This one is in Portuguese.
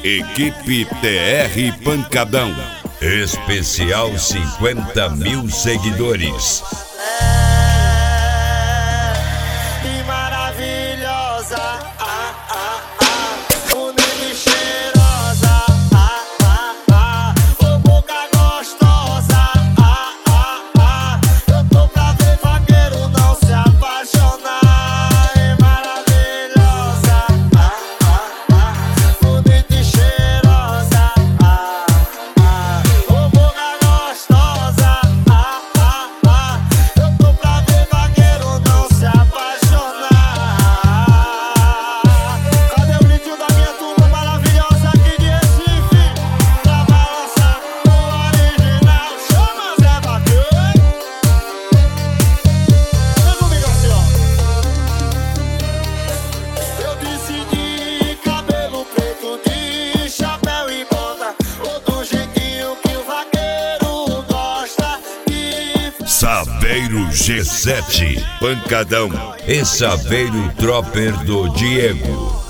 Equipe TR Pancadão. Especial 50 mil seguidores. Que maravilhosa, bonita e cheirosa, ô boca gostosa, eu tô pra ver vaqueiro não se apaixonar. É maravilhosa, bonita e cheirosa, ô boca gostosa, eu tô pra ver vaqueiro não se apaixonar. Cadê o gritinho da minha turma maravilhosa aqui de Recife? Pra balançar o original, chama Zé Vaqueiro. Vem comigo assim, ó. Eu decidi cabelo preto de chapéu e bota, ou do jeitinho que o vaqueiro gosta de. Saveiro G7 Pancadão e Saveiro Tropper do Diego.